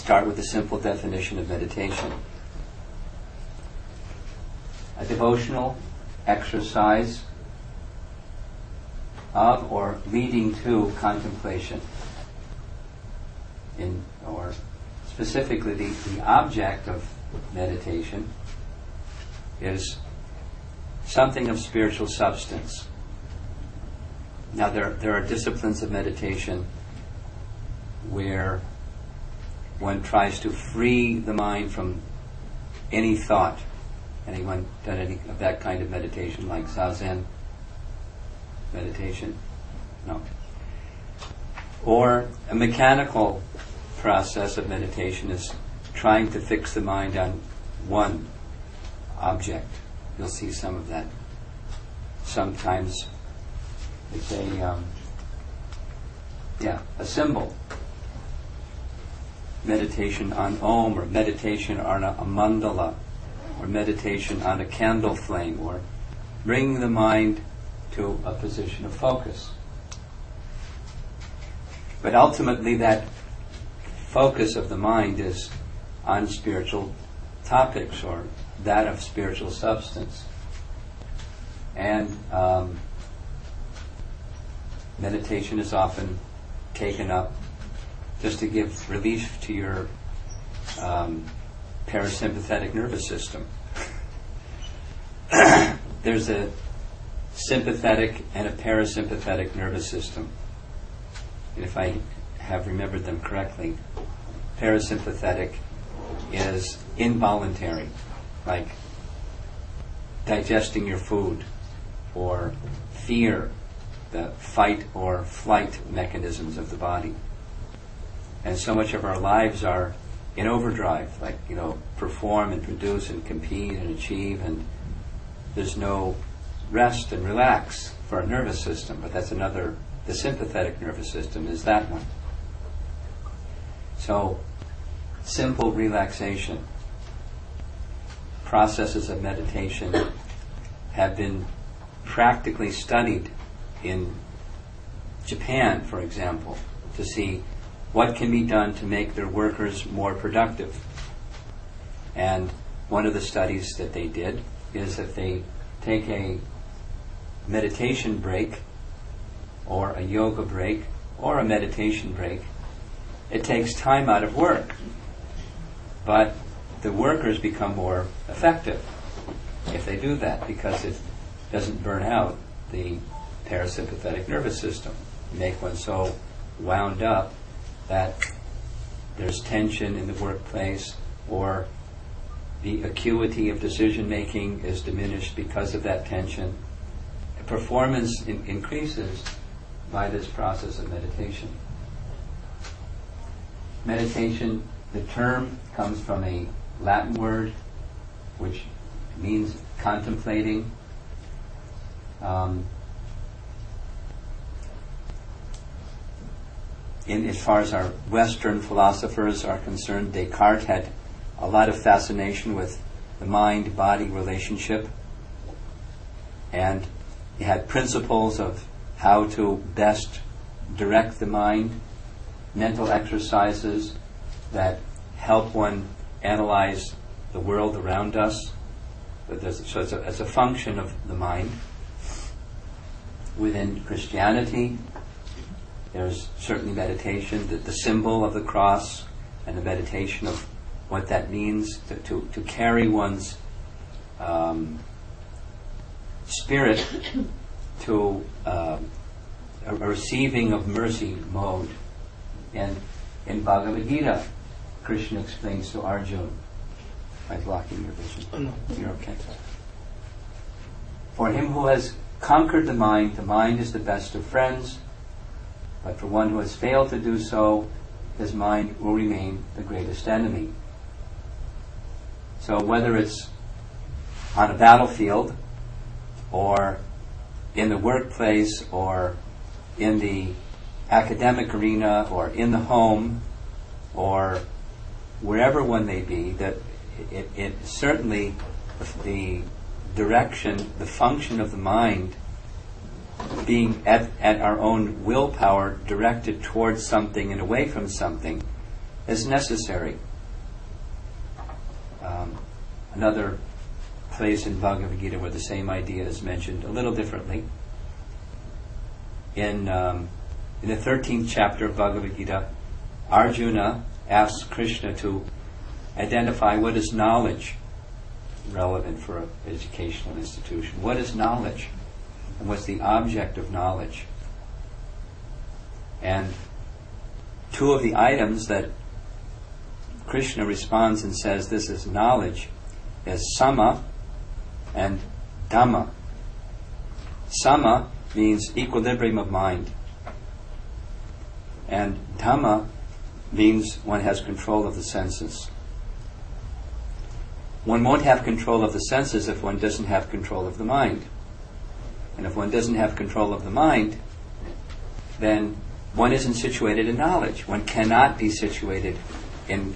start with a simple definition of meditation. A devotional exercise of or leading to contemplation. Or specifically, the object of meditation is something of spiritual substance. Now, there are disciplines of meditation where one tries to free the mind from any thought. Anyone done any of that kind of meditation, like Zazen meditation? No. Or a mechanical process of meditation is trying to fix the mind on one object. You'll see some of that. Sometimes it's a symbol. Meditation on Om, or meditation on a mandala, or meditation on a candle flame, or bring the mind to a position of focus. But ultimately that focus of the mind is on spiritual topics, or that of spiritual substance. And meditation is often taken up just to give relief to your parasympathetic nervous system. There's a sympathetic and a parasympathetic nervous system. And if I have remembered them correctly, parasympathetic is involuntary, like digesting your food, or fear, the fight or flight mechanisms of the body. And so much of our lives are in overdrive, like, perform and produce and compete and achieve, and there's no rest and relax for our nervous system. But that's another, the sympathetic nervous system is that one. So, simple relaxation, processes of meditation have been practically studied in Japan, for example, to see what can be done to make their workers more productive. And one of the studies that they did is that they take a meditation break, or a yoga break, or a meditation break. It takes time out of work, but the workers become more effective if they do that, because it doesn't burn out the parasympathetic nervous system, make one so wound up that there's tension in the workplace, or the acuity of decision making is diminished because of that tension. Performance increases by this process of meditation. Meditation, the term comes from a Latin word which means contemplating. As far as our Western philosophers are concerned, Descartes had a lot of fascination with the mind-body relationship, and he had principles of how to best direct the mind, mental exercises that help one analyze the world around us. So it's a function of the mind. Within Christianity, there's certainly meditation, the symbol of the cross, and the meditation of what that means to carry one's spirit to a receiving of mercy mode. And in Bhagavad Gita, Krishna explains to Arjuna, am I blocking your vision? Oh, no. You're okay. For him who has conquered the mind is the best of friends. But for one who has failed to do so, his mind will remain the greatest enemy. So whether it's on a battlefield, or in the workplace, or in the academic arena, or in the home, or wherever one may be, that it certainly, the direction, the function of the mind being at our own willpower directed towards something and away from something, is necessary. Another place in Bhagavad Gita where the same idea is mentioned a little differently. In the 13th chapter of Bhagavad Gita, Arjuna asks Krishna to identify what is knowledge relevant for an educational institution. What is knowledge? And what's the object of knowledge? And two of the items that Krishna responds and says this is knowledge is sama and dhamma. Sama means equilibrium of mind. And dhamma means one has control of the senses. One won't have control of the senses if one doesn't have control of the mind. And if one doesn't have control of the mind, then one isn't situated in knowledge. One cannot be situated in,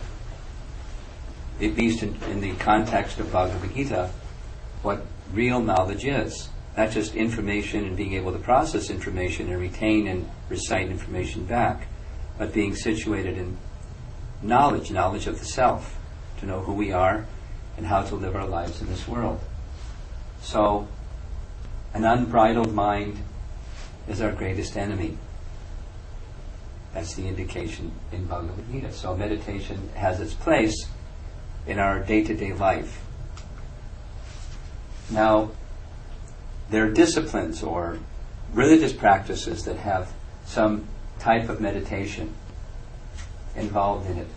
at least in the context of Bhagavad Gita, what real knowledge is. Not just information and being able to process information and retain and recite information back, but being situated in knowledge of the self, to know who we are and how to live our lives in this world. So, an unbridled mind is our greatest enemy. That's the indication in Bhagavad Gita. So meditation has its place in our day-to-day life. Now, there are disciplines or religious practices that have some type of meditation involved in it.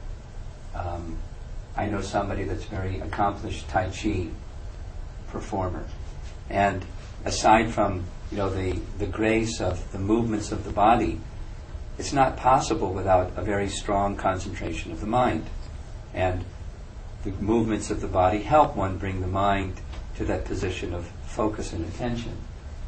I know somebody that's very accomplished Tai Chi performer, and aside from the grace of the movements of the body, it's not possible without a very strong concentration of the mind. And the movements of the body help one bring the mind to that position of focus and attention.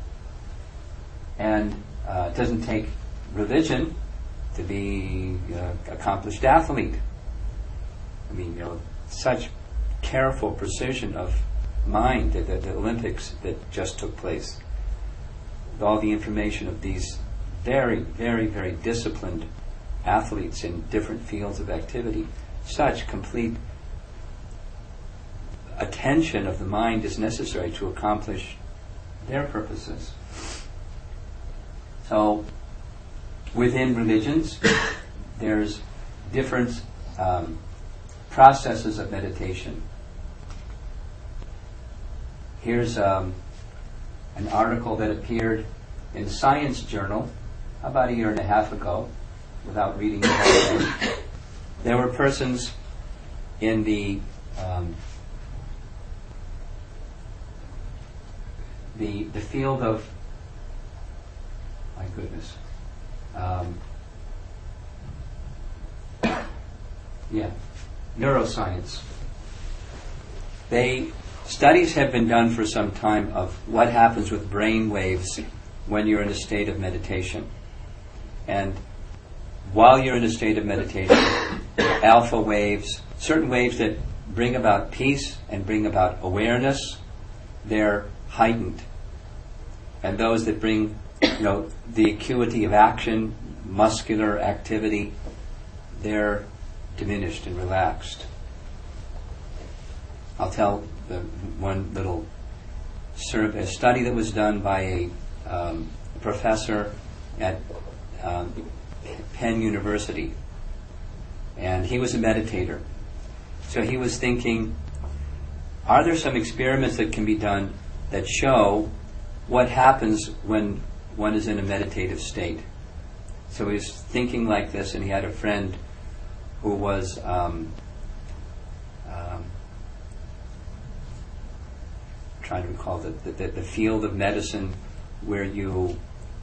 And it doesn't take religion to be an accomplished athlete. I mean, such careful precision of mind at the Olympics that just took place. With all the information of these very, very, very disciplined athletes in different fields of activity, such complete attention of the mind is necessary to accomplish their purposes. So, within religions, there's different processes of meditation. Here's an article that appeared in Science Journal about 1.5 years ago, without reading the whole thing. There were persons in the field of, my goodness, neuroscience. Studies have been done for some time of what happens with brain waves when you're in a state of meditation. And while you're in a state of meditation, alpha waves, certain waves that bring about peace and bring about awareness, they're heightened. And those that bring, the acuity of action, muscular activity, they're diminished and relaxed. I'll tell the one little a study that was done by a professor at Penn University, and he was a meditator. So he was thinking, are there some experiments that can be done that show what happens when one is in a meditative state? So he was thinking like this, and he had a friend who was trying to recall the field of medicine where you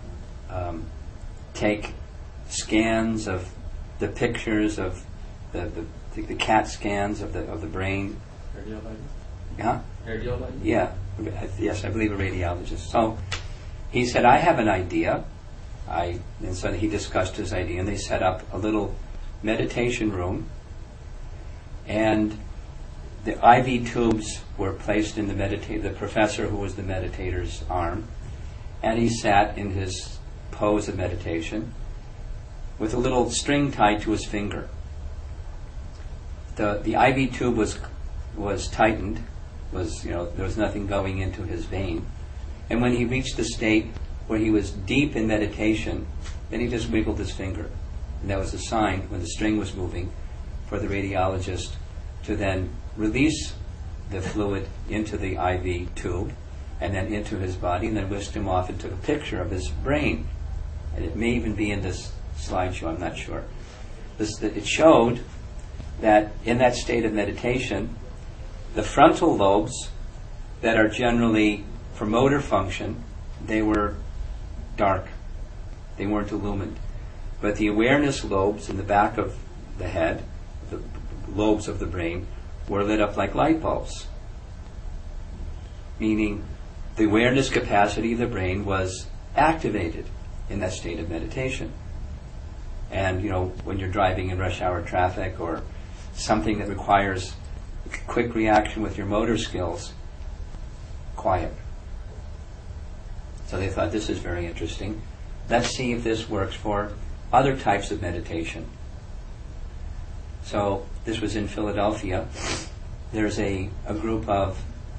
take scans of the pictures of the CAT scans of the brain. Radiologist? Huh? Radiologist? Yeah. Yes, I believe a radiologist. So he said, I have an idea. And so he discussed his idea, and they set up a little meditation room, and the IV tubes were placed in the professor who was the meditator's arm, and he sat in his pose of meditation with a little string tied to his finger. the IV tube was tightened, there was nothing going into his vein. And when he reached the state where he was deep in meditation, then he just wiggled his finger. And that was a sign, when the string was moving, for the radiologist to then release the fluid into the IV tube and then into his body, and then whisked him off and took a picture of his brain. And it may even be in this slideshow, I'm not sure. It showed that in that state of meditation, the frontal lobes that are generally for motor function, they were dark. They weren't illumined. But the awareness lobes in the back of the head, the lobes of the brain, were lit up like light bulbs. Meaning the awareness capacity of the brain was activated in that state of meditation. And, when you're driving in rush hour traffic or something that requires quick reaction with your motor skills, quiet. So they thought, this is very interesting. Let's see if this works for other types of meditation. So this was in Philadelphia. There's a group of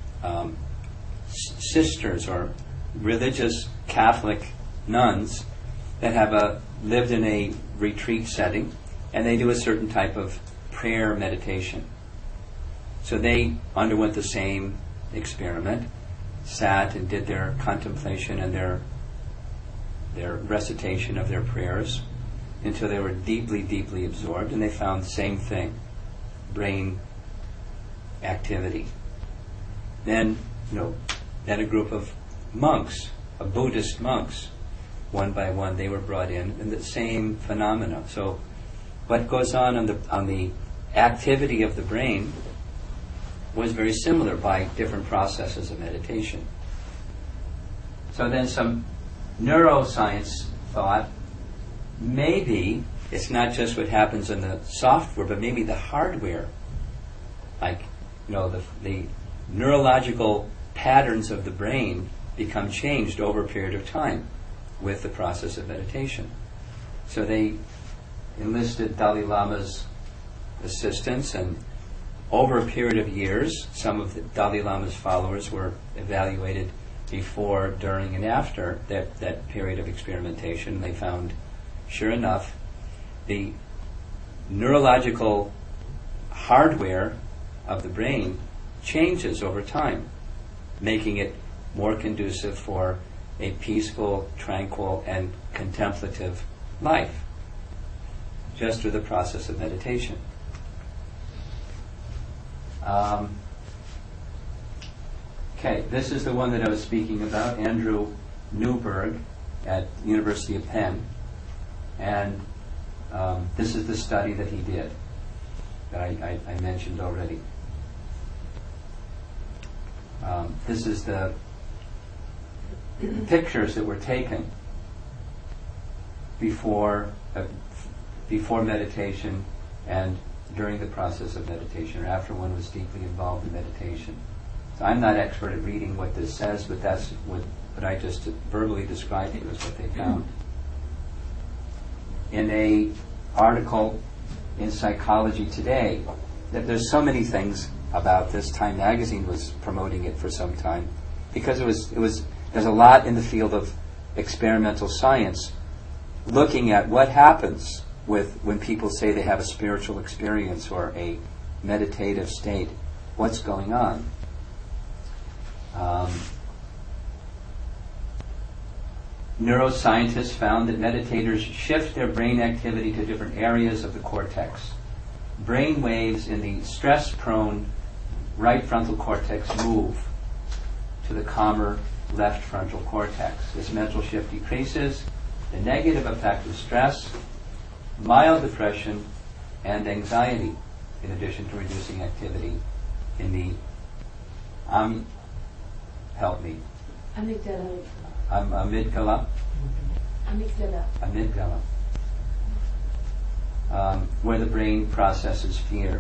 sisters or religious Catholic nuns that have lived in a retreat setting, and they do a certain type of prayer meditation. So they underwent the same experiment, sat and did their contemplation and their recitation of their prayers until they were deeply, deeply absorbed, and they found the same thing, brain activity. Then a group of monks, of Buddhist monks, one by one, they were brought in, and the same phenomena. So what goes on the activity of the brain was very similar by different processes of meditation. So then some neuroscience thought, maybe it's not just what happens in the software, but maybe the hardware, like the neurological patterns of the brain become changed over a period of time with the process of meditation. So they enlisted Dalai Lama's assistance, and over a period of years, some of the Dalai Lama's followers were evaluated before, during, and after that period of experimentation. They found, sure enough, the neurological hardware of the brain changes over time, making it more conducive for a peaceful, tranquil, and contemplative life, just through the process of meditation. This is the one that I was speaking about, Andrew Newberg at University of Penn. And this is the study that he did, that I mentioned already. This is the pictures that were taken before meditation and during the process of meditation, or after one was deeply involved in meditation. So I'm not expert at reading what this says, but that's what I just verbally described to you as what they found. In a article in Psychology Today, that there's so many things about this. Time Magazine was promoting it for some time because there's a lot in the field of experimental science looking at what happens when people say they have a spiritual experience or a meditative state. What's going on? Neuroscientists found that meditators shift their brain activity to different areas of the cortex. Brain waves in the stress-prone right frontal cortex move to the calmer left frontal cortex. This mental shift decreases the negative effect of stress, mild depression, and anxiety, in addition to reducing activity in the help me. Amygdala. Where the brain processes fear.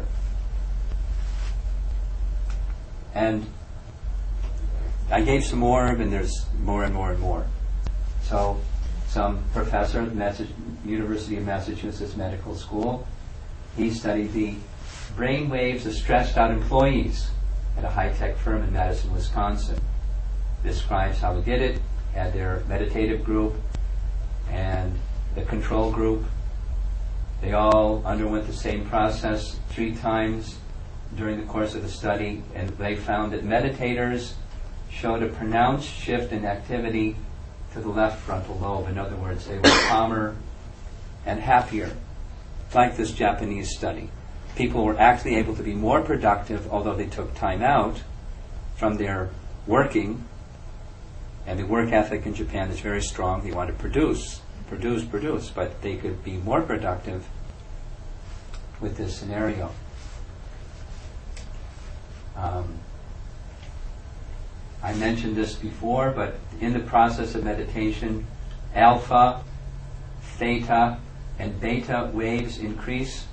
And I gave some more, and there's more and more and more. So, some professor at University of Massachusetts Medical School, he studied the brain waves of stressed out employees at a high-tech firm in Madison, Wisconsin. Describes how he did it, had their meditative group and the control group. They all underwent the same process 3 times during the course of the study, and they found that meditators showed a pronounced shift in activity to the left frontal lobe. In other words, they were calmer and happier, like this Japanese study. People were actually able to be more productive, although they took time out from their working. And the work ethic in Japan is very strong. They want to produce, but they could be more productive with this scenario. I mentioned this before, but in the process of meditation, alpha, theta, and beta waves increase.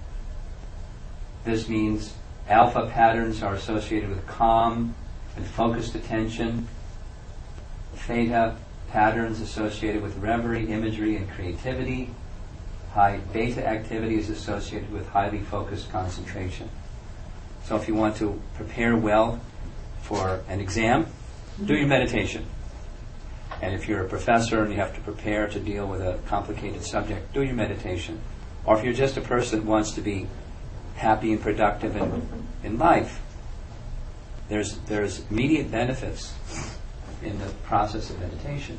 This means alpha patterns are associated with calm and focused attention. Theta patterns associated with reverie, imagery, and creativity. High beta activity is associated with highly focused concentration. So if you want to prepare well for an exam, do your meditation. And if you're a professor and you have to prepare to deal with a complicated subject, do your meditation. Or if you're just a person that wants to be happy and productive in life, there's immediate benefits in the process of meditation.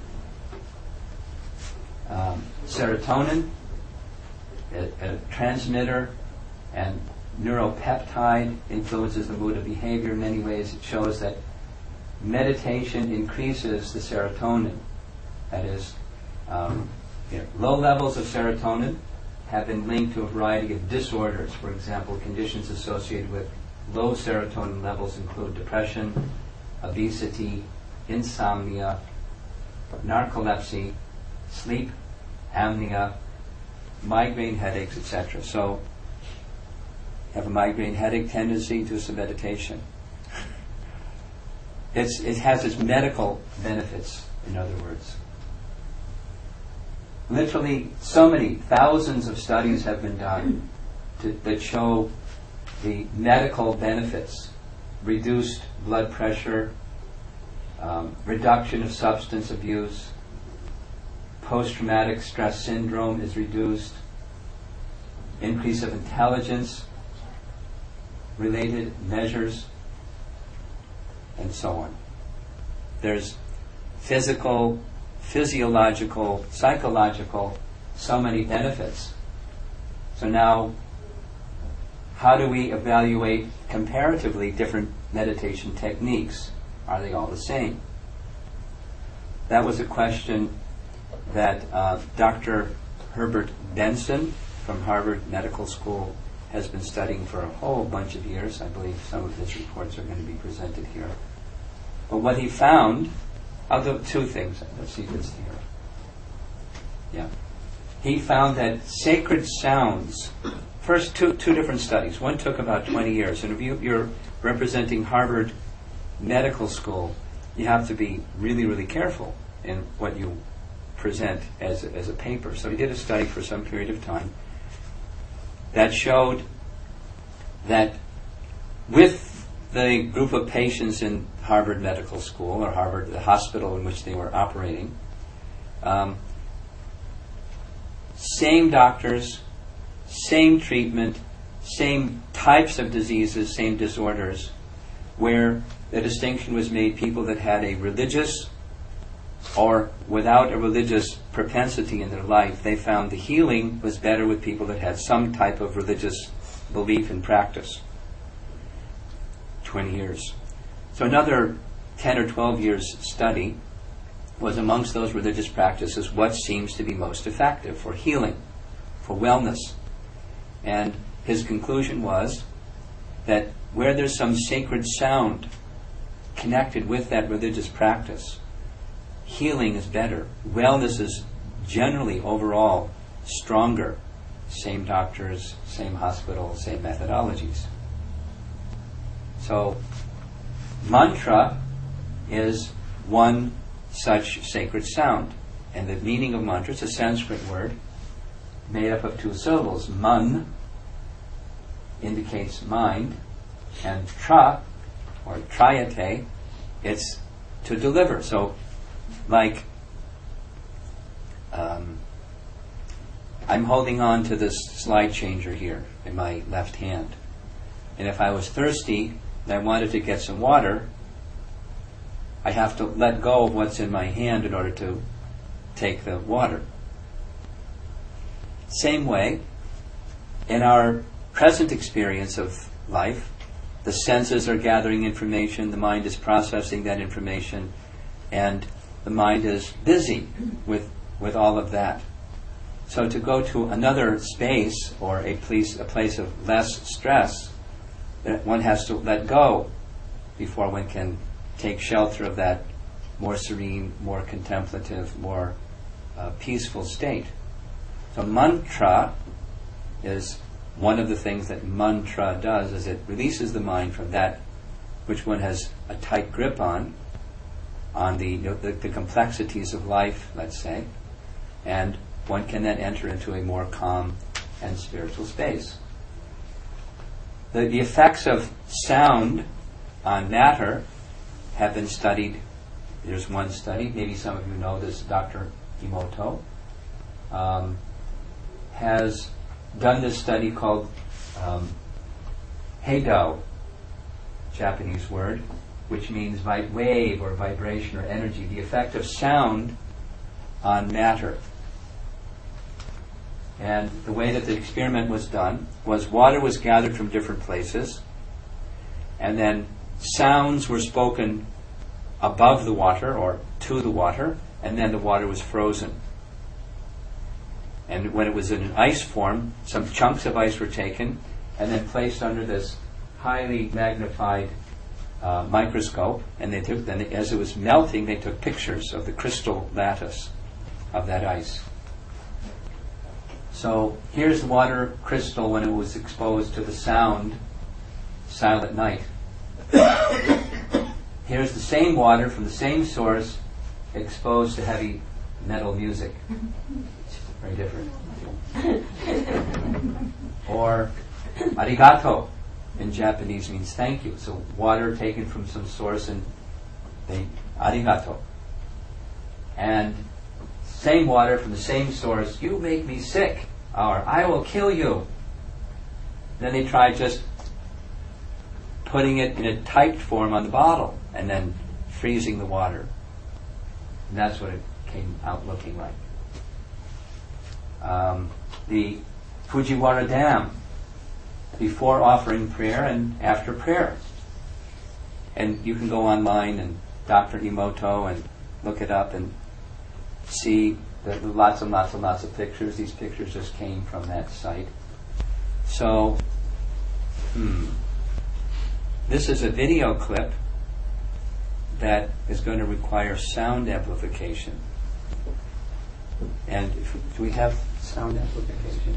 Serotonin, a transmitter and neuropeptide, influences the mood of behavior in many ways. It shows that meditation increases the serotonin. That is, low levels of serotonin have been linked to a variety of disorders. For example, conditions associated with low serotonin levels include depression, obesity, insomnia, narcolepsy, sleep apnea, migraine headaches, etc. So, have a migraine headache tendency, do some meditation. It has its medical benefits, in other words. Literally, so many thousands of studies have been done that show the medical benefits: reduced blood pressure, reduction of substance abuse, post-traumatic stress syndrome is reduced, increase of intelligence, related measures, and so on. There's physical, physiological, psychological, so many benefits. So now, how do we evaluate comparatively different meditation techniques? Are they all the same? That was a question that Dr. Herbert Benson from Harvard Medical School has been studying for a whole bunch of years. I believe some of his reports are going to be presented here. But what he found, I'll do 2 things. Let's see if it's here. Yeah. He found that sacred sounds, first two different studies. One took about 20 years. And if you're representing Harvard Medical School, you have to be really, really careful in what you present as a paper. So he did a study for some period of time that showed that with the group of patients in Harvard Medical School, or Harvard, the hospital in which they were operating, same doctors, same treatment, same types of diseases, same disorders, where the distinction was made people that had a religious or without a religious propensity in their life, they found the healing was better with people that had some type of religious belief and practice. 20 years. So another 10 or 12 years study was amongst those religious practices what seems to be most effective for healing, for wellness. And his conclusion was that where there's some sacred sound connected with that religious practice, healing is better. Wellness is generally overall stronger. Same doctors, same hospital, same methodologies. So, mantra is one such sacred sound. And the meaning of mantra is a Sanskrit word made up of 2 syllables, man indicates mind, and tra, or triate, it's to deliver. So, like, I'm holding on to this slide changer here in my left hand. And if I was thirsty and I wanted to get some water, I have to let go of what's in my hand in order to take the water. Same way, in our present experience of life, the senses are gathering information, the mind is processing that information, and the mind is busy with all of that. So to go to another space or a place of less stress, one has to let go before one can take shelter of that more serene, more contemplative, more peaceful state. So mantra is one of the things that mantra does, is it releases the mind from that which one has a tight grip on the complexities of life, let's say, and one can then enter into a more calm and spiritual space. The effects of sound on matter have been studied. There's one study, maybe some of you know this, Dr. Emoto, has done this study called Heido, Japanese word, which means wave or vibration or energy, the effect of sound on matter. And the way that the experiment was done was water was gathered from different places, and then sounds were spoken above the water or to the water, and then the water was frozen. And when it was in an ice form, some chunks of ice were taken and then placed under this highly magnified microscope, and then as it was melting, they took pictures of the crystal lattice of that ice. So here's the water crystal when it was exposed to the sound, Silent Night. Here's the same water from the same source exposed to heavy metal music. Very different. Or arigato in Japanese means thank you. So water taken from some source and they arigato. And same water from the same source, you make me sick, or I will kill you. Then they tried just putting it in a typed form on the bottle and then freezing the water. And that's what it came out looking like. The Fujiwara Dam, before offering prayer and after prayer. And you can go online and Dr. Emoto and look it up and see that lots and lots of pictures. These pictures just came from that site. So, this is a video clip that is going to require sound amplification. And do we have sound amplification?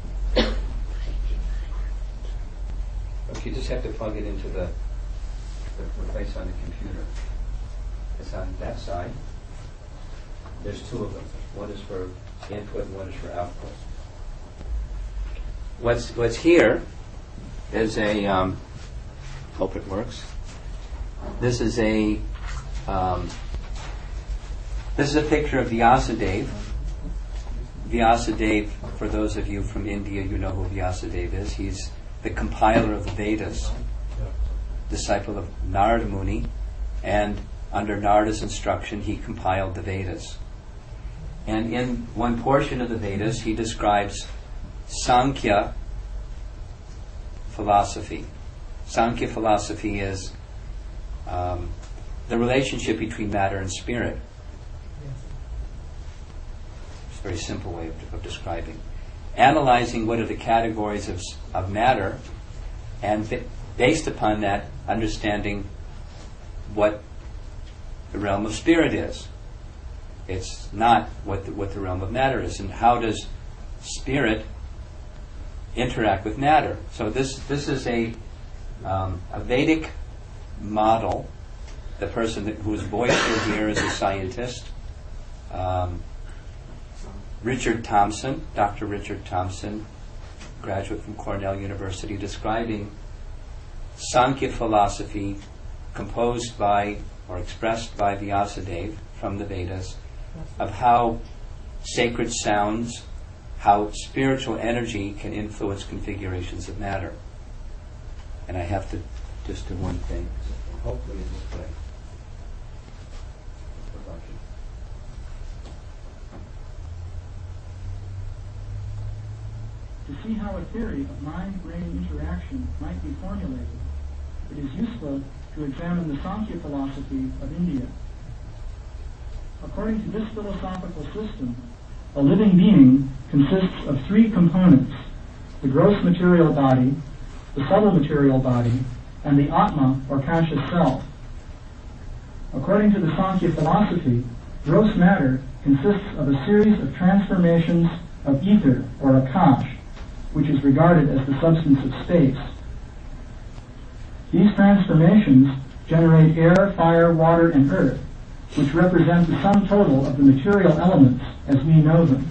Okay, you just have to plug it into the place on the computer. It's on that side. There's two of them. One is for input and one is for output. What's here is a hope it works. This is a picture of Vyasadeva. Vyasadeva, for those of you from India, you know who Vyasadeva is. He's the compiler of the Vedas, disciple of Narada Muni, and under Narada's instruction, he compiled the Vedas. And in one portion of the Vedas, he describes Sankhya philosophy. Sankhya philosophy is the relationship between matter and spirit. It's a very simple way of describing. Analyzing what are the categories of matter, and based upon that, understanding what the realm of spirit is. It's not what the realm of matter is, and how does spirit interact with matter. So this is a Vedic model. The person whose voice you'll hear is a scientist, Richard Thompson, Dr. Richard Thompson, graduate from Cornell University, describing Sankhya philosophy composed by or expressed by Vyasadeva from the Vedas, of how sacred sounds, how spiritual energy can influence configurations of matter. And I have to just do one thing. Hopefully it will play. To see how a theory of mind-brain interaction might be formulated, it is useful to examine the Sankhya philosophy of India. According to this philosophical system, a living being consists of three components: the gross material body, the subtle material body, and the Atma, or conscious self. According to the Sankhya philosophy, gross matter consists of a series of transformations of ether, or akash, which is regarded as the substance of space. These transformations generate air, fire, water, and earth, which represent the sum total of the material elements as we know them.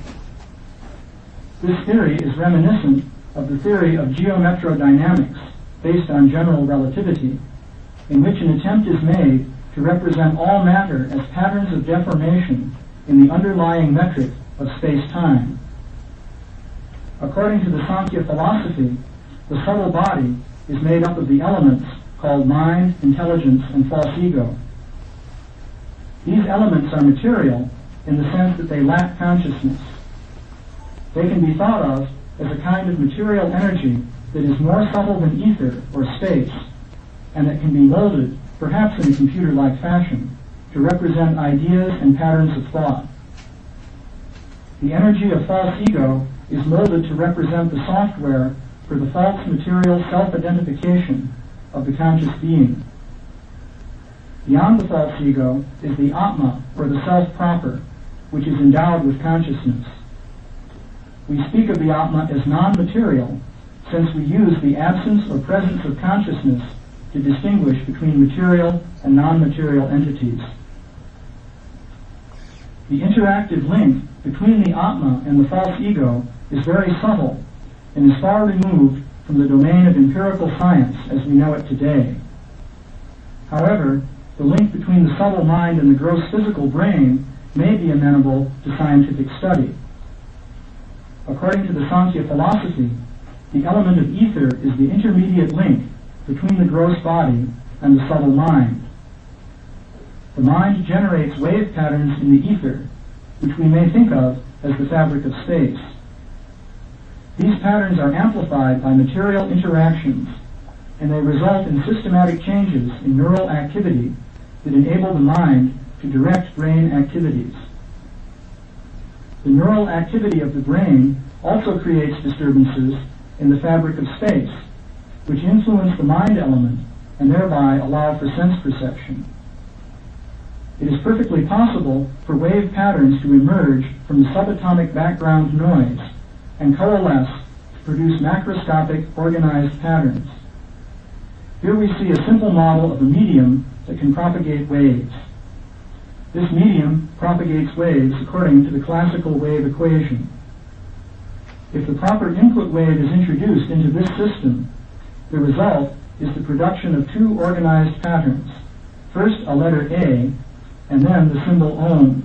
This theory is reminiscent of the theory of geometrodynamics, based on general relativity, in which an attempt is made to represent all matter as patterns of deformation in the underlying metric of space-time. According to the Sankhya philosophy, the subtle body is made up of the elements called mind, intelligence, and false ego. These elements are material in the sense that they lack consciousness. They can be thought of as a kind of material energy that is more subtle than ether or space, and that can be molded, perhaps in a computer-like fashion, to represent ideas and patterns of thought. The energy of false ego is molded to represent the software for the false material self-identification of the conscious being. Beyond the false ego is the Atma, or the self proper, which is endowed with consciousness. We speak of the Atma as non-material, since we use the absence or presence of consciousness to distinguish between material and non-material entities. The interactive link between the Atma and the false ego is very subtle and is far removed from the domain of empirical science as we know it today. However, the link between the subtle mind and the gross physical brain may be amenable to scientific study. According to the Sankhya philosophy, the element of ether is the intermediate link between the gross body and the subtle mind. The mind generates wave patterns in the ether, which we may think of as the fabric of space. These patterns are amplified by material interactions, and they result in systematic changes in neural activity that enable the mind to direct brain activities. The neural activity of the brain also creates disturbances in the fabric of space, which influence the mind element and thereby allow for sense perception. It is perfectly possible for wave patterns to emerge from the subatomic background noise and coalesce to produce macroscopic organized patterns. Here we see a simple model of a medium that can propagate waves. This medium propagates waves according to the classical wave equation. If the proper input wave is introduced into this system, the result is the production of two organized patterns. First a letter A, and then the symbol Om.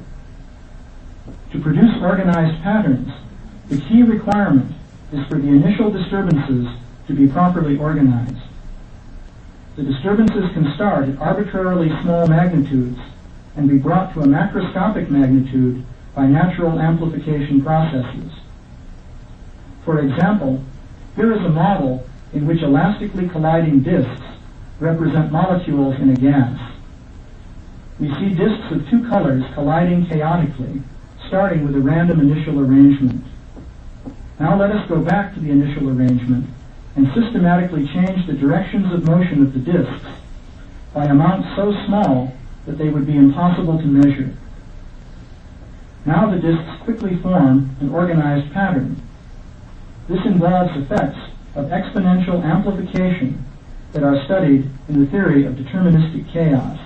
To produce organized patterns, the key requirement is for the initial disturbances to be properly organized. The disturbances can start at arbitrarily small magnitudes and be brought to a macroscopic magnitude by natural amplification processes. For example, here is a model in which elastically colliding disks represent molecules in a gas. We see disks of two colors colliding chaotically, starting with a random initial arrangement. Now let us go back to the initial arrangement and systematically change the directions of motion of the disks by amounts so small that they would be impossible to measure. Now the disks quickly form an organized pattern. This involves effects of exponential amplification that are studied in the theory of deterministic chaos.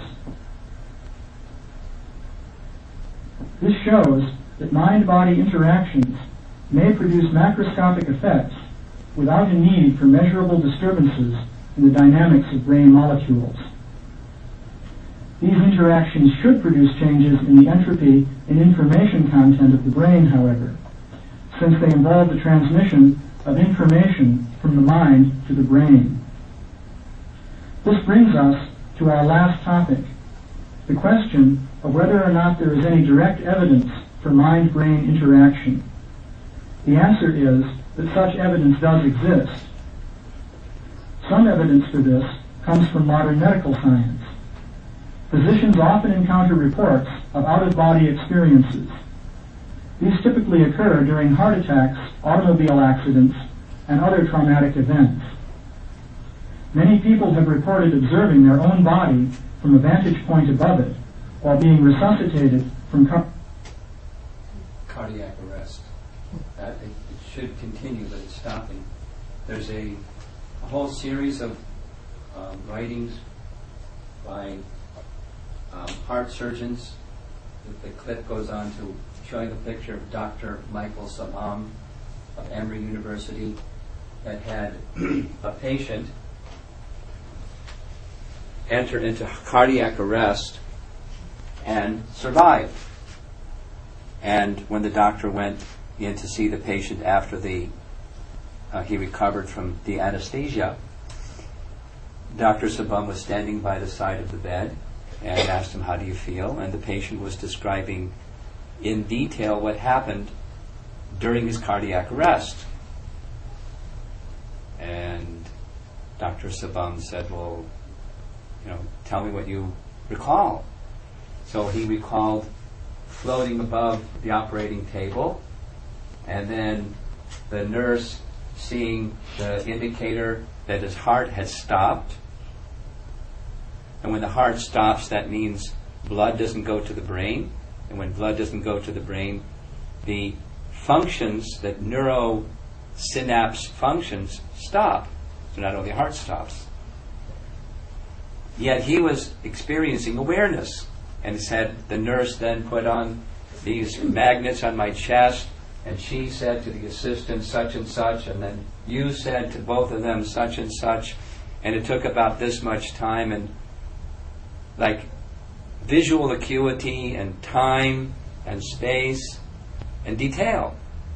This shows that mind-body interactions may produce macroscopic effects without a need for measurable disturbances in the dynamics of brain molecules. These interactions should produce changes in the entropy and information content of the brain, however, since they involve the transmission of information from the mind to the brain. This brings us to our last topic, the question of whether or not there is any direct evidence for mind-brain interaction. The answer is that such evidence does exist. Some evidence for this comes from modern medical science. Physicians often encounter reports of out-of-body experiences. These typically occur during heart attacks, automobile accidents, and other traumatic events. Many people have reported observing their own body from a vantage point above it while being resuscitated from cardiac arrest. It should continue, but it's stopping. There's a whole series of writings by heart surgeons. The clip goes on to showing a picture of Dr. Michael Sabam of Emory University that had a patient enter into cardiac arrest and survived. And when the doctor went in to see the patient after he recovered from the anesthesia, Dr. Sabam was standing by the side of the bed and asked him, "How do you feel?" And the patient was describing in detail what happened during his cardiac arrest. And Dr. Sabam said, "Well, tell me what you recall." So he recalled floating above the operating table, and then the nurse seeing the indicator that his heart had stopped. And when the heart stops, that means blood doesn't go to the brain. And when blood doesn't go to the brain, the functions, that neurosynapse functions, stop. So not only the heart stops. Yet he was experiencing awareness. And said, the nurse then put on these magnets on my chest, and she said to the assistant such and such, and then you said to both of them such and such, and it took about this much time, and like visual acuity and time and space and detail.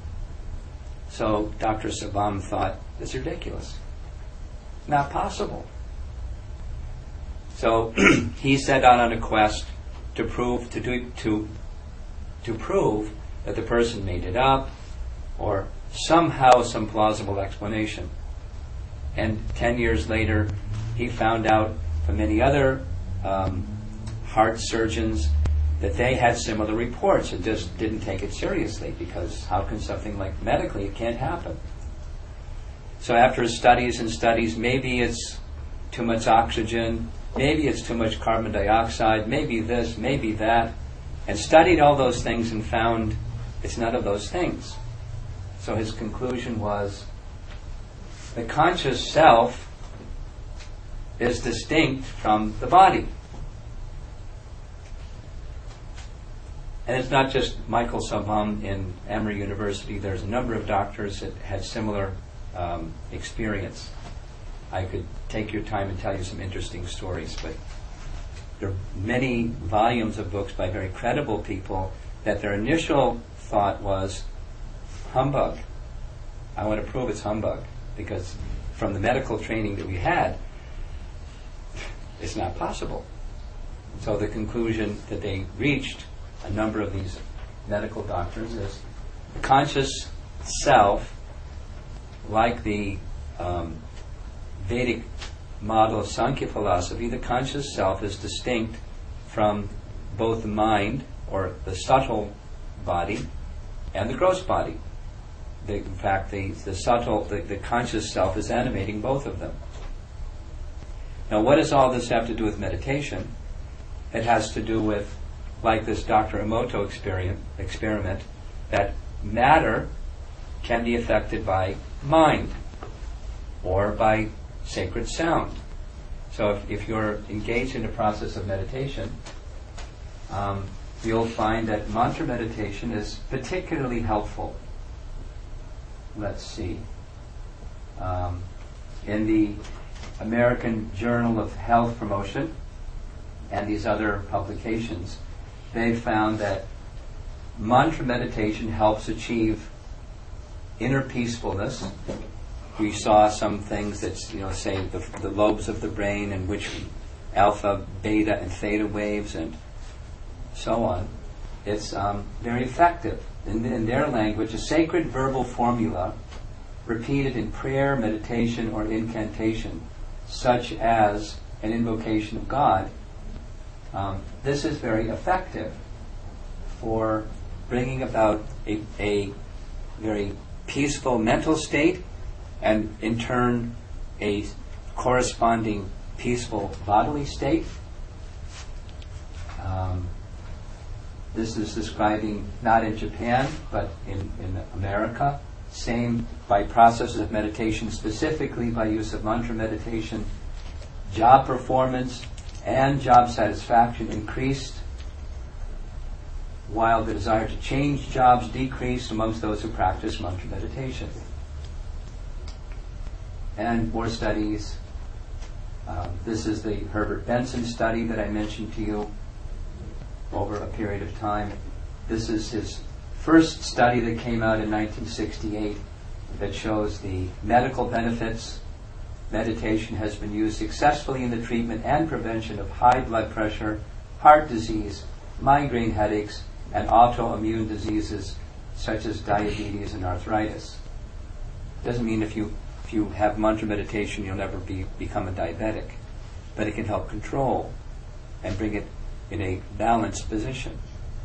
So Dr. Sabam thought, it's ridiculous. Not possible. So he set out on a quest to prove that the person made it up, or somehow some plausible explanation. And 10 years later, he found out from many other heart surgeons that they had similar reports and just didn't take it seriously, because how can something like medically, it can't happen. So after studies and studies, maybe it's too much oxygen, maybe it's too much carbon dioxide, maybe this, maybe that, and studied all those things and found it's none of those things. So his conclusion was, the conscious self is distinct from the body. And it's not just Michael Sabam in Emory University. There's a number of doctors that had similar experience. I could take your time and tell you some interesting stories, but there are many volumes of books by very credible people that their initial thought was humbug. I want to prove it's humbug, because from the medical training that we had, it's not possible. So the conclusion that they reached, a number of these medical doctors, is the conscious self, like the Vedic model of Sankhya philosophy, the conscious self is distinct from both the mind, or the subtle body, and the gross body. In fact, the conscious self is animating both of them. Now, what does all this have to do with meditation? It has to do with, like this Dr. Emoto experiment, that matter can be affected by mind or by sacred sound. So if you're engaged in a process of meditation, you'll find that mantra meditation is particularly helpful. Let's see. In the American Journal of Health Promotion and these other publications, they found that mantra meditation helps achieve inner peacefulness. We saw some things that, say the lobes of the brain and which alpha, beta, and theta waves and so on. It's very effective. In their language, a sacred verbal formula repeated in prayer, meditation, or incantation, such as an invocation of God, this is very effective for bringing about a very peaceful mental state and in turn a corresponding peaceful bodily state. This is describing, not in Japan, but in America, same by processes of meditation, specifically by use of mantra meditation, job performance and job satisfaction increased, while the desire to change jobs decreased amongst those who practice mantra meditation. And more studies. This is the Herbert Benson study that I mentioned to you over a period of time. This is his first study that came out in 1968 that shows the medical benefits. Meditation has been used successfully in the treatment and prevention of high blood pressure, heart disease, migraine headaches, and autoimmune diseases such as diabetes and arthritis. Doesn't mean if you have mantra meditation you'll never become a diabetic, but it can help control and bring it in a balanced position.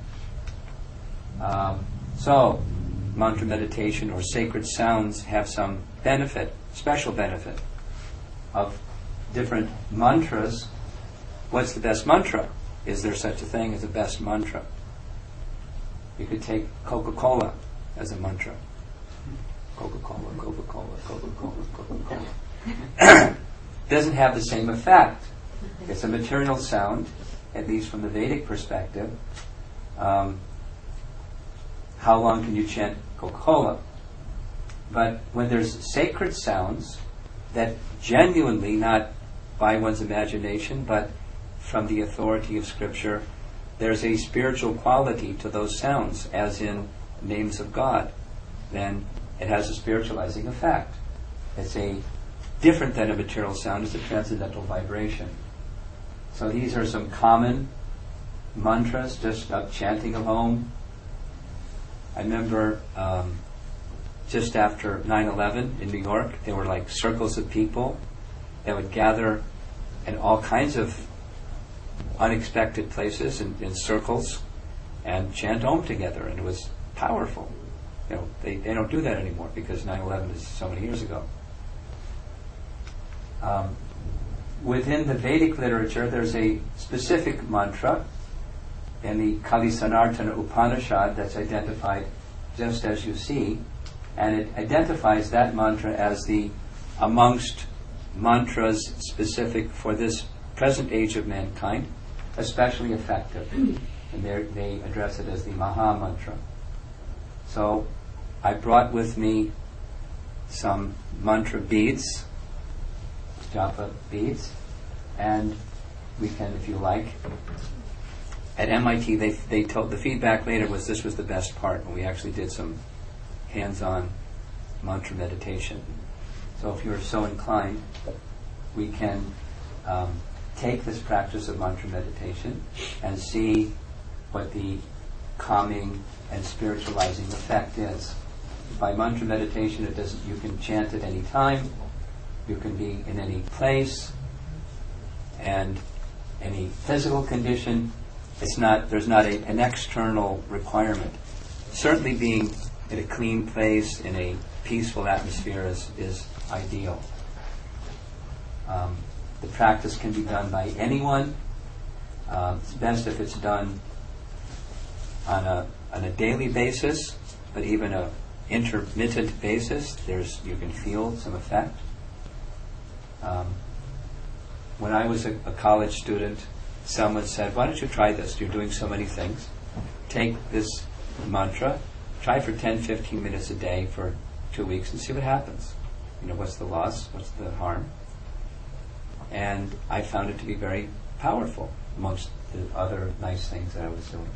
So, mantra meditation or sacred sounds have some benefit, special benefit of different mantras. What's the best mantra? Is there such a thing as a best mantra? You could take Coca-Cola as a mantra. Coca-Cola, Coca-Cola, Coca-Cola, Coca-Cola. Doesn't have the same effect. It's a material sound, at least from the Vedic perspective. How long can you chant Coca-Cola? But when there's sacred sounds that genuinely, not by one's imagination, but from the authority of Scripture, there's a spiritual quality to those sounds, as in names of God, then it has a spiritualizing effect. It's different than a material sound, it's a transcendental vibration. So these are some common mantras, just of chanting alone. I remember just after 9/11 in New York, there were like circles of people that would gather in all kinds of unexpected places in circles and chant Om together, and it was powerful. They don't do that anymore because 9/11 is so many years ago. Within the Vedic literature, there's a specific mantra in the Kali Sanartana Upanishad that's identified just as you see, and it identifies that mantra as the amongst mantras specific for this present age of mankind, especially effective. And they address it as the Maha Mantra. So I brought with me some mantra beads, japa beads, and we can, if you like. At MIT, they told the feedback later was this was the best part when we actually did some hands-on mantra meditation. So if you're so inclined, we can take this practice of mantra meditation and see what the calming and spiritualizing effect is. By mantra meditation, you can chant at any time, you can be in any place, and any physical condition. There's not an external requirement. Certainly being in a clean place, in a peaceful atmosphere is ideal. The practice can be done by anyone. It's best if it's done on a daily basis, but even a intermittent basis. You can feel some effect. When I was a college student, someone said, "Why don't you try this? You're doing so many things. Take this mantra, try for 10-15 minutes a day for 2 weeks and see what happens." what's the loss? What's the harm? And I found it to be very powerful amongst the other nice things that I was doing.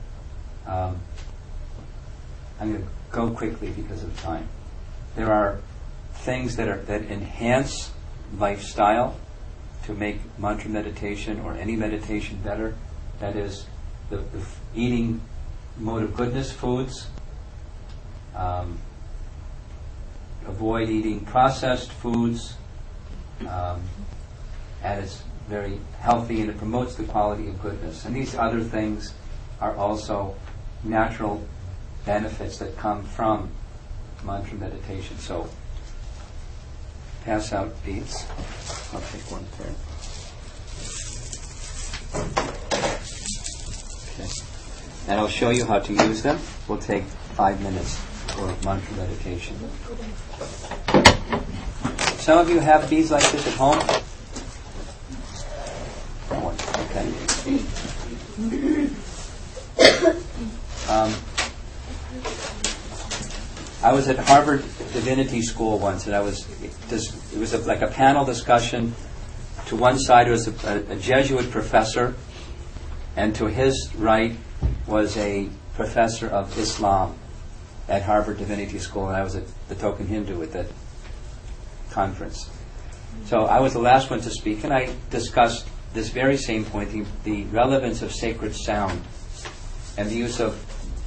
I'm going to go quickly because of time. There are things that enhance lifestyle to make mantra meditation or any meditation better. That is the eating mode of goodness foods. Avoid eating processed foods. And it's very healthy and it promotes the quality of goodness. And these other things are also natural benefits that come from mantra meditation. So, pass out beads. I'll take one turn. Okay. And I'll show you how to use them. We'll take 5 minutes for mantra meditation. Some of you have beads like this at home? Okay. I was at Harvard Divinity School once, and it was like a panel discussion. To one side was a Jesuit professor, and to his right was a professor of Islam at Harvard Divinity School, and I was the token Hindu at that conference. So I was the last one to speak, and I discussed this very same point, the relevance of sacred sound and the use of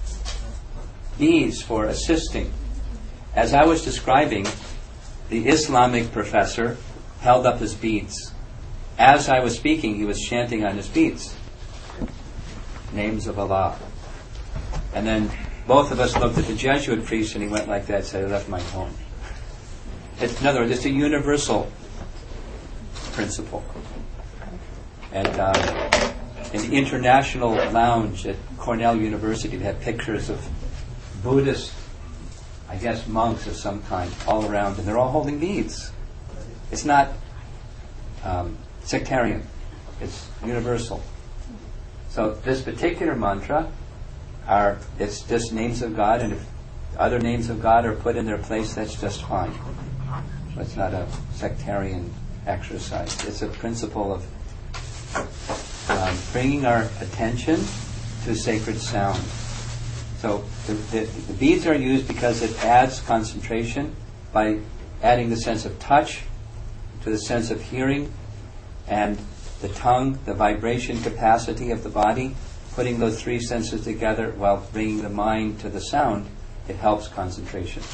beads for assisting. As I was describing, the Islamic professor held up his beads. As I was speaking, he was chanting on his beads, names of Allah. And then both of us looked at the Jesuit priest, and he went like that and said, I left my home. In other words, it's a universal principle. And in the International Lounge at Cornell University, they had pictures of Buddhist, I guess, monks of some kind all around, and they're all holding beads. It's not sectarian. It's universal. So this particular mantra, it's just names of God, and if other names of God are put in their place, that's just fine. It's not a sectarian exercise. It's a principle of bringing our attention to sacred sound. So the beads are used because it adds concentration by adding the sense of touch to the sense of hearing, and the tongue, the vibration capacity of the body. Putting those three senses together while bringing the mind to the sound, it helps concentration.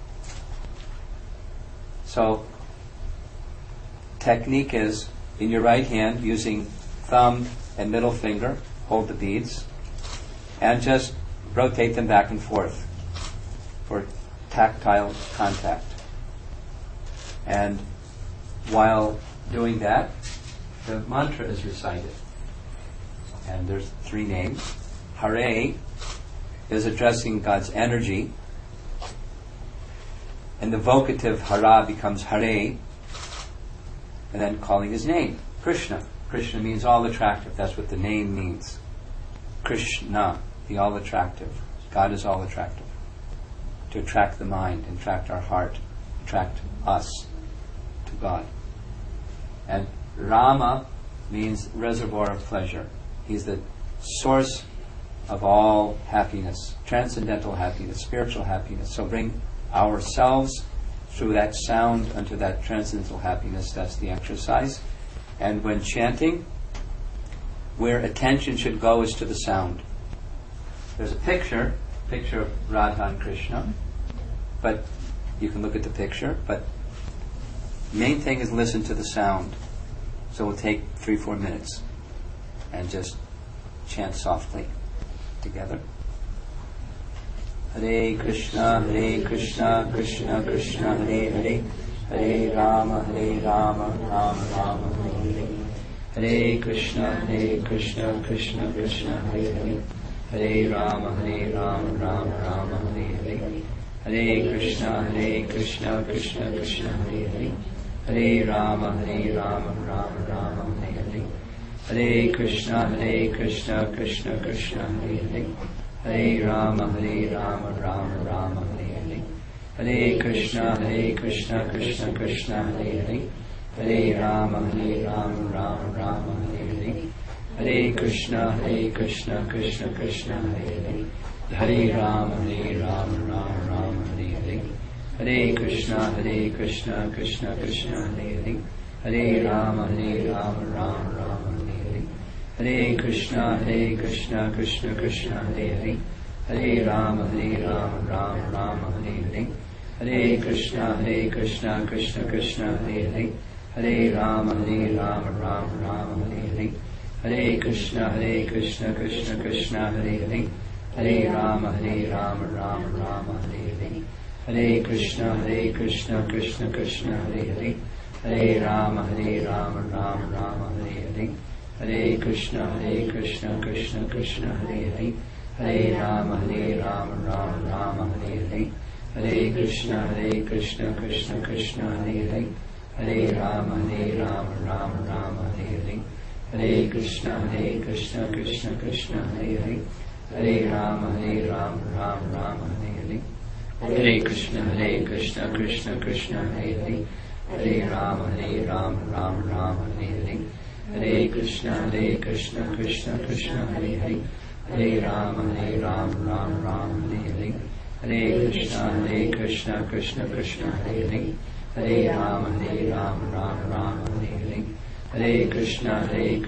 So, technique is, in your right hand, using thumb and middle finger, hold the beads, and just rotate them back and forth for tactile contact. And while doing that, the mantra is recited. And there's 3 names. Hare is addressing God's energy, and the vocative hara becomes Hare, and then calling his name, Krishna. Krishna means all attractive. That's what the name means. Krishna, the all attractive. God is all attractive. To attract the mind, attract our heart, attract us to God. And Rama means reservoir of pleasure. He's the source of all happiness, transcendental happiness, spiritual happiness. So bring ourselves through that sound unto that transcendental happiness. That's the exercise. And when chanting, where attention should go is to the sound. There's a picture of Radha and Krishna, but you can look at the picture, but main thing is listen to the sound. So we'll take 3-4 minutes and just chant softly together. Hare Krishna, Krishna Krishna, Hare Hare, Hare Rama, Rama Rama, Hare Hare. Hare Krishna, Krishna Krishna, Hare Hare, Hare Rama, Rama Rama, Hare Hare. Hare Krishna, Krishna Krishna, Hare Hare, Hare Rama, Rama Rama, Hare Hare. Hare Krishna, Krishna Krishna, Hare Hare, Hare Rama, Rama Rama, Hare Hare. Hare Krishna, Krishna Krishna, Hare Hare. Hare Rama, Rama Rama, Hare Hare. Hare Krishna, Krishna Krishna, Hare Hare. Hare Rama, Rama Rama, Hare Hare. Hare Krishna, Krishna Krishna, Hare Hare. Hare Rama, Rama Rama, Hare Hare. Hare Krishna, Krishna Krishna, Hare Hare. Hare Rama, Rama Rama, Hare Hare. Hare Krishna, Krishna Hare Hare. Hare Rama, Rama Rama, Hare Hare. Hare Krishna, Krishna Krishna, Hare Hare. Hare Rama, Rama Rama, Hare Hare. Hare Krishna, Krishna Krishna, Hare Hare. Hare Rama, Rama Rama, Hare Hare. Hare Krishna, Krishna Hare Hare. Hare Rama, Rama Rama, Hare Hare. Hare Krishna, Krishna Krishna, Hare Hare. Hare Rama, Rama Rama, Hare Hare. Hare Krishna, Krishna Hare Hare. Hare Rama, Rama Rama, Hare Hare. Hare Krishna, Krishna Hare Hare. Hare Rama, Rama Rama, Hare Hare. Hare Krishna, Krishna Hare Hare. Hare Rama, Rama Rama, Hare Hare. Hare Krishna, Krishna Hare Hare. Hare Rama, Rama Rama, Hare Hare. Hare Krishna,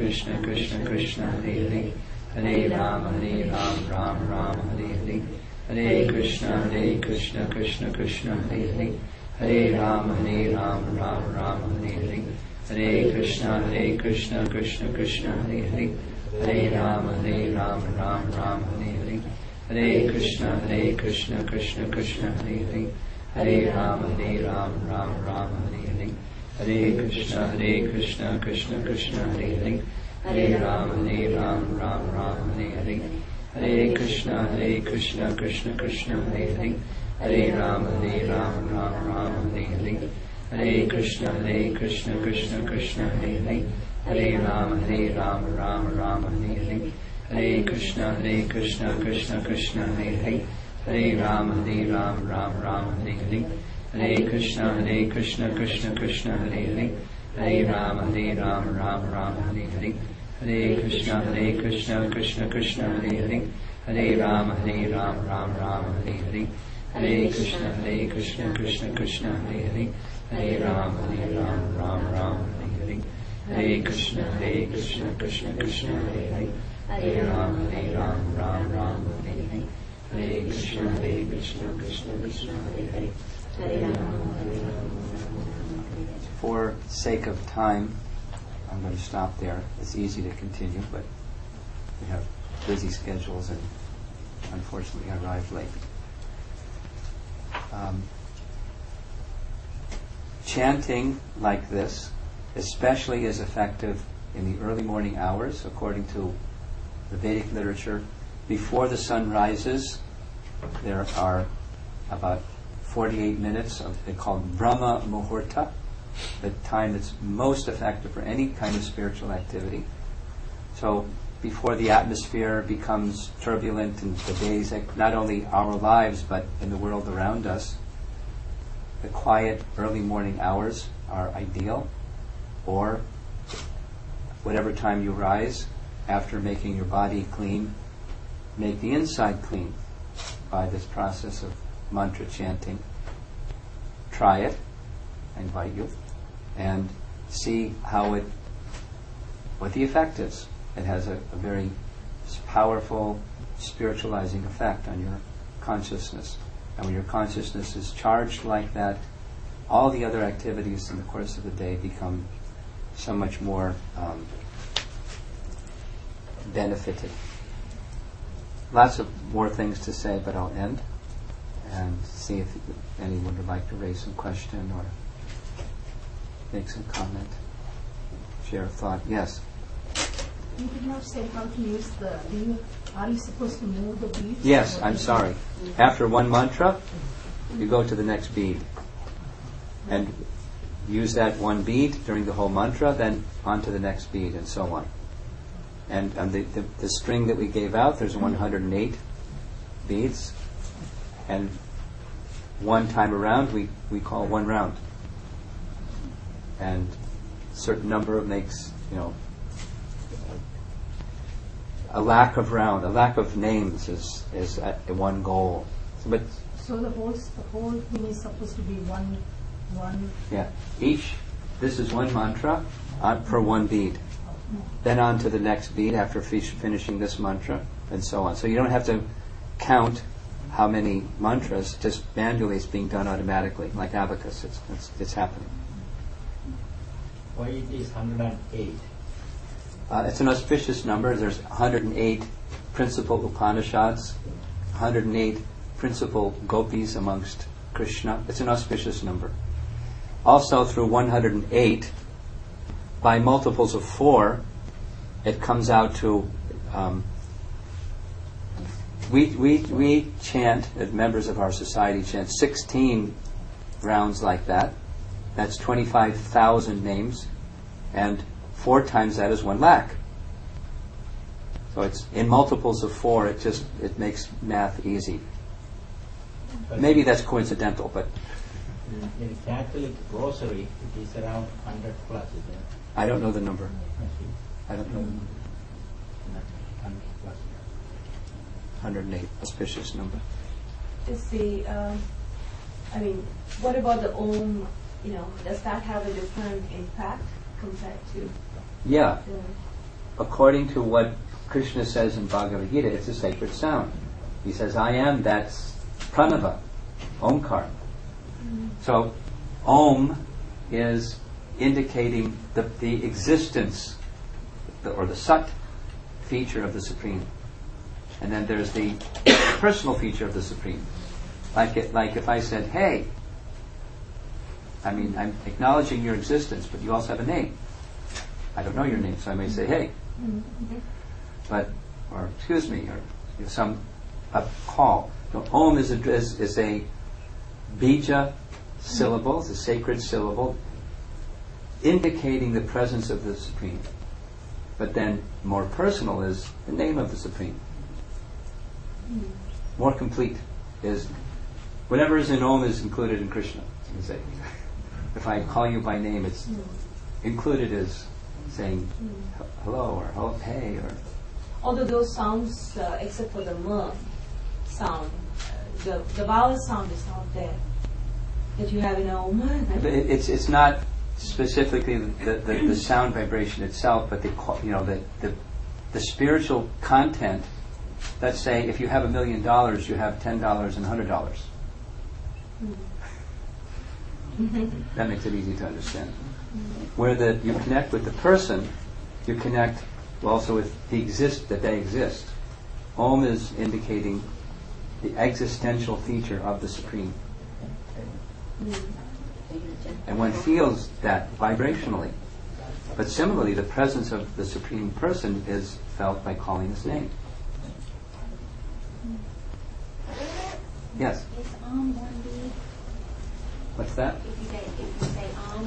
Krishna Hare Hare. Hare Rama, Rama Rama, Hare Hare. Hare Krishna, Krishna Hare Hare. Hare Rama, Rama Rama, Hare Hare. Hare Krishna, Krishna Hare Hare. Hare Rama, Rama Rama, Hare Hare. Hare Krishna, Krishna Hare Hare. Hare Rama, Rama Rama, Hare Hare. Hare Krishna, Krishna Hare Hare. Hare Rama, Rama Rama, Hare Hare. Hare Krishna, Krishna Hare Hare. Hare Rama, Rama Rama, Hare Hare. Hare Krishna, Krishna Hare Hare. Hare Rama, Rama Rama, Hare Hare. Hare Krishna, Krishna Hare Hare. Hare Rama, Rama Rama, Hare Hare. Hare Krishna, Krishna Hare Hare. Hare Rama, Rama Rama, Hare Hare. Hare Krishna, Krishna Hare Hare. Hare Rama, Rama Rama, Hare Hare. Hare Krishna, Krishna Hare Hare. Hare Rama, Rama Rama, Hare Hare. Hare Krishna, Krishna Hare Hare. Hare Rama, Rama Rama, Hare Hare. Hare Krishna, Krishna Hare Hare. Hare Rama. For sake of time, I'm going to stop there. It's easy to continue, but we have busy schedules and unfortunately I arrived late. Chanting like this especially is effective in the early morning hours, according to the Vedic literature. Before the sun rises, there are about 48 minutes of they call Brahma Muhurta, the time that's most effective for any kind of spiritual activity. So before the atmosphere becomes turbulent in the days, not only our lives but in the world around us, the quiet early morning hours are ideal. Or whatever time you rise, after making your body clean, make the inside clean by this process of mantra chanting. Try it, I invite you, and see what the effect is. It has a very powerful spiritualizing effect on your consciousness. And when your consciousness is charged like that, all the other activities in the course of the day become so much more benefited. Lots of more things to say, but I'll end and see if anyone would like to raise some question or make some comment, share a thought. Yes? You did not say how to use the bead. Are you supposed to move the bead? Yes, I'm sorry. After one mantra, you go to the next bead. And use that one bead during the whole mantra, then on to the next bead, and so on. And the string that we gave out, there's 108 beads. And one time around, we call one round. And a certain number makes, a lack of names is one goal. But So the whole thing is supposed to be one. yeah, this is one mantra per one bead. Then on to the next bead after finishing this mantra, and so on. So you don't have to count how many mantras, just manually it's being done automatically, like abacus, it's happening. Why it is 108? It's an auspicious number. There's 108 principal Upanishads, 108 principal gopis amongst Krishna. It's an auspicious number. Also, through 108, by multiples of 4, it comes out to we chant, as members of our society, chant 16 rounds like that. That's 25,000 names, and 4 times that is 1 lakh. So it's in multiples of 4. It makes math easy. Maybe that's coincidental, but In Catholic rosary, it is around 100 plus, isn't it? I don't know the number. I don't know the number. 100 plus. 108, auspicious number. Is the, what about the Om, does that have a different impact compared to Yeah, the... according to what Krishna says in Bhagavad Gita, it's a sacred sound. He says, I am, that's pranava, Omkar. So, Om is indicating the existence, or the Sat feature of the Supreme. And then there's the personal feature of the Supreme. Like if I said, hey, I'm acknowledging your existence, but you also have a name. I don't know your name, so I may say, hey. But, or excuse me, or a call. So Om is a bija syllable, it's a sacred syllable, indicating the presence of the Supreme. But then more personal is the name of the Supreme. More complete is whatever is in Om is included in Krishna. You say, if I call you by name, it's included as saying hello or hey or. Although those sounds, except for the m sound, the vowel sound is not there. That you have in Om. It's not specifically the sound vibration itself, but the spiritual content. Let's say if you have $1 million, you have $10 and $100. That makes it easy to understand. Where you connect with the person, you connect also with that they exist. Om is indicating the existential feature of the Supreme. And one feels that vibrationally. But similarly, the presence of the Supreme Person is felt by calling his name. Yes? Is one bead? What's that? If you say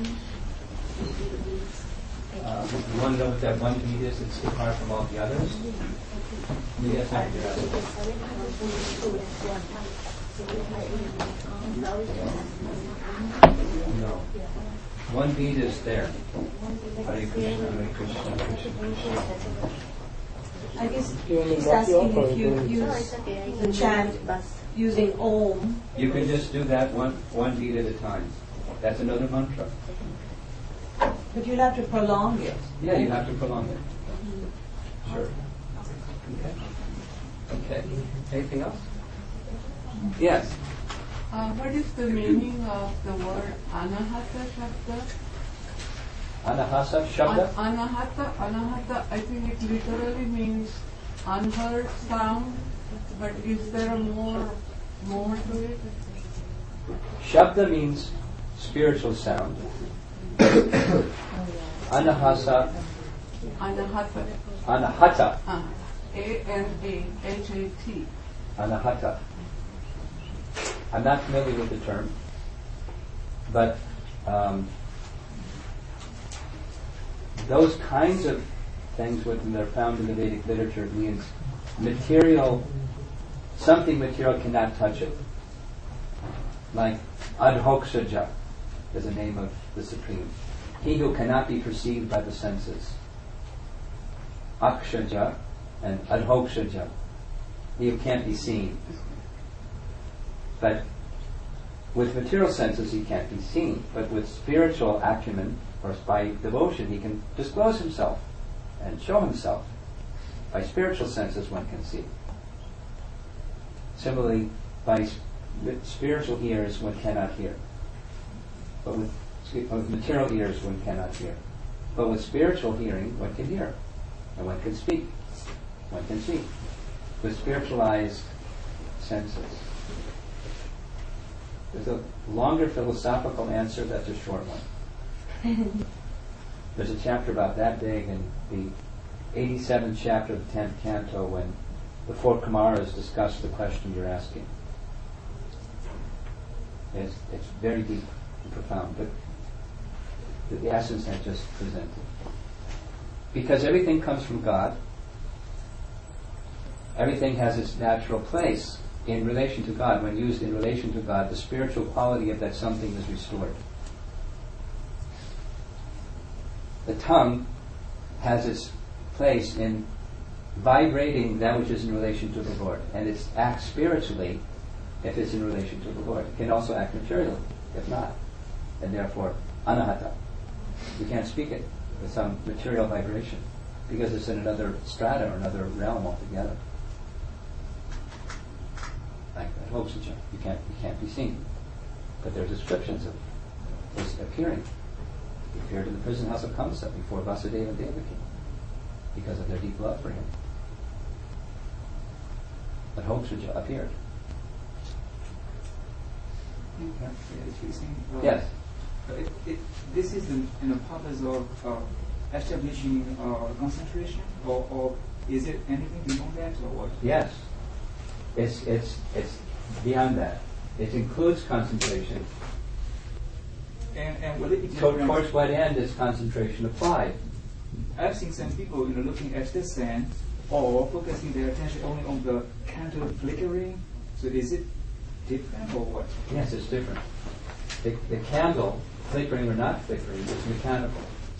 You want to know what that one bead is that's apart from all the others? Yes, I do. No. One bead is there. Hare Krishna, Hare Krishna, Krishna Krishna. I guess he's asking if you use the chant using Om. You can just do that one bead at a time. That's another mantra. But you'll have to prolong it. Yeah, you have to prolong it. Sure. Okay. Anything else? Yes. What is the meaning of the word anahata shabda? Anahasa Shabda? Anahata, I think it literally means unheard sound, but is there a more to it? Shabda means spiritual sound. Anahasa. Anahata. Anahata. A-N-A-H-A-T. Anahata. I'm not familiar with the term, but those kinds of things, when they're found in the Vedic literature, means something material cannot touch it. like Adhoksaja is the name of the Supreme. He who cannot be perceived by the senses. Akshaja and Adhoksaja. He who can't be seen. But with material senses he can't be seen. But with spiritual acumen, or by devotion, he can disclose himself and show himself. By spiritual senses one can see. Similarly, with spiritual ears one cannot hear. But with material ears one cannot hear. But with spiritual hearing one can hear. And one can speak. One can see. With spiritualized senses. There's a longer philosophical answer, that's a short one. There's a chapter about that big in the 87th chapter of the 10th canto when the four Kumaras discuss the question you're asking. It's very deep and profound, but the essence I just presented. Because everything comes from God, everything has its natural place in relation to God. When used in relation to God, the spiritual quality of that something is restored. The tongue has its place in vibrating that which is in relation to the Lord, and it acts spiritually if it's in relation to the Lord. It can also act materially if not, and therefore anahata. You can't speak it with some material vibration because it's in another strata or another realm altogether. Like that Hokshaja, you can't be seen, but there are descriptions of his appearing. He appeared in the prison house of Kamsa before Vasudeva and Devaki because of their deep love for him. But Hokshaja appeared. Yes. This is the purpose of establishing concentration, or is it anything beyond that, or what? Yes. It's beyond that. It includes concentration. And will it be Towards what end is concentration applied? I've seen some people looking at the sand or focusing their attention only on the candle flickering. So is it different or what? Yes, it's different. The candle, flickering or not flickering, is mechanical.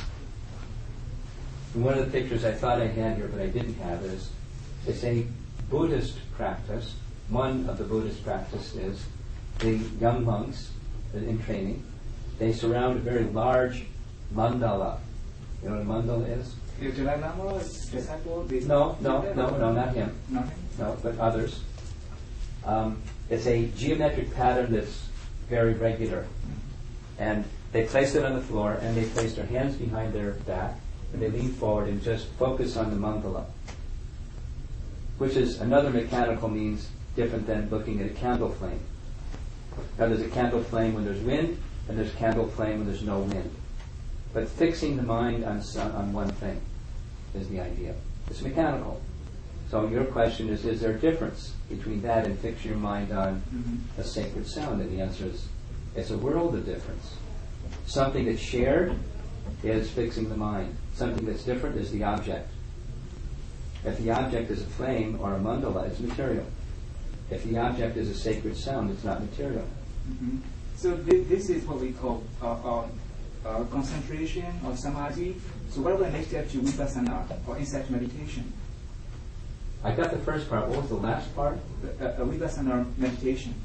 And one of the pictures I thought I had here but I didn't have is, it's a Buddhist practice. One of the Buddhist practice is the young monks in training. They surround a very large mandala. You know what a mandala is? Is Dalai Lama disciple? No, not him. Nothing? No, but others. It's a geometric pattern that's very regular. And they place it on the floor and they place their hands behind their back and they lean forward and just focus on the mandala, which is another mechanical means different than looking at a candle flame. Now there's a candle flame when there's wind, and there's candle flame when there's no wind. But fixing the mind on one thing is the idea. It's mechanical. So your question is there a difference between that and fixing your mind on a sacred sound? And the answer is, it's a world of difference. Something that's shared is fixing the mind. Something that's different is the object. If the object is a flame or a mandala, it's material. If the object is a sacred sound, it's not material. Mm-hmm. So this is what we call concentration or samadhi. So what about the next step to vipassana or insight meditation? I got the first part. What was the last part? Vipassana meditation.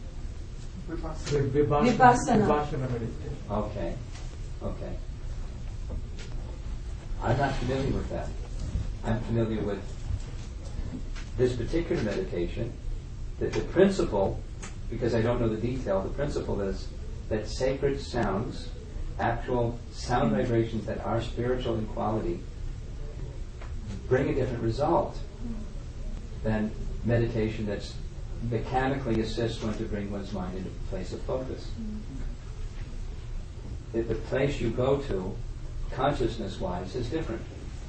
Vipassana meditation. Okay. I'm not familiar with that. I'm familiar with this particular meditation. The principle, because I don't know the detail, the principle is that sacred sounds, actual sound vibrations that are spiritual in quality, bring a different result than meditation that's mechanically assists one to bring one's mind into a place of focus. The place you go to, consciousness-wise, is different.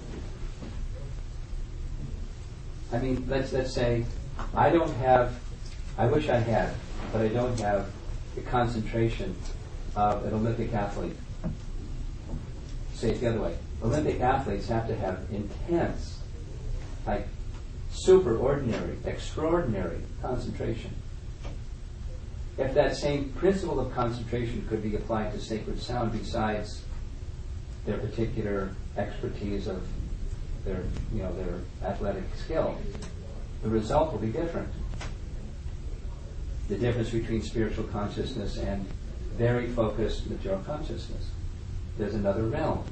I mean, let's say I wish I had, but I don't have the concentration of an Olympic athlete. Say it the other way. Olympic athletes have to have intense, like extraordinary concentration. if that same principle of concentration could be applied to sacred sound besides their particular expertise of their athletic skill, the result will be different. The difference between spiritual consciousness and very focused material consciousness. There's another realm,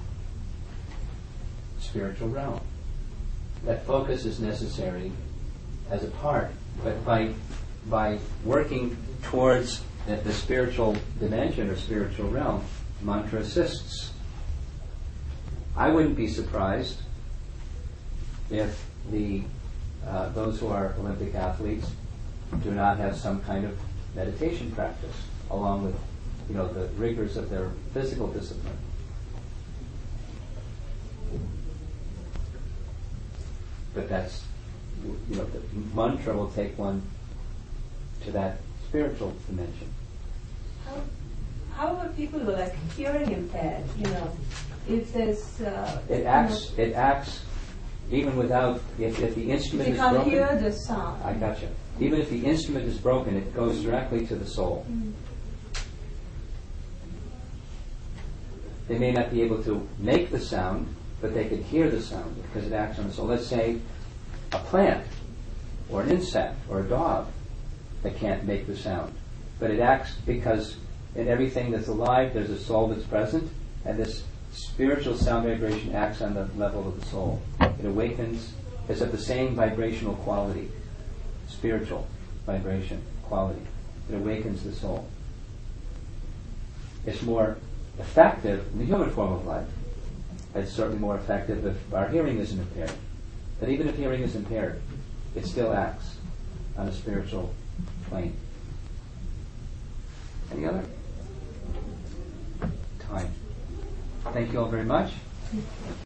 spiritual realm. That focus is necessary as a part, but by working towards the spiritual dimension or spiritual realm, mantra assists. I wouldn't be surprised if those who are Olympic athletes do not have some kind of meditation practice along with the rigors of their physical discipline. But that's the mantra will take one to that spiritual dimension. How about people who are like hearing impaired? If there's it acts even without if the instrument they is can't broken. hear the sound. I gotcha. Even if the instrument is broken, it goes directly to the soul. They may not be able to make the sound, but they can hear the sound because it acts on the soul. Let's say a plant or an insect or a dog that can't make the sound, but it acts because in everything that's alive there's a soul that's present, and this spiritual sound vibration acts on the level of the soul. It awakens. It's of the same vibrational quality, spiritual vibration quality. It awakens the soul. It's more effective in the human form of life. It's certainly more effective if our hearing isn't impaired. But even if hearing is impaired, it still acts on a spiritual plane. Any other? Time. Thank you all very much.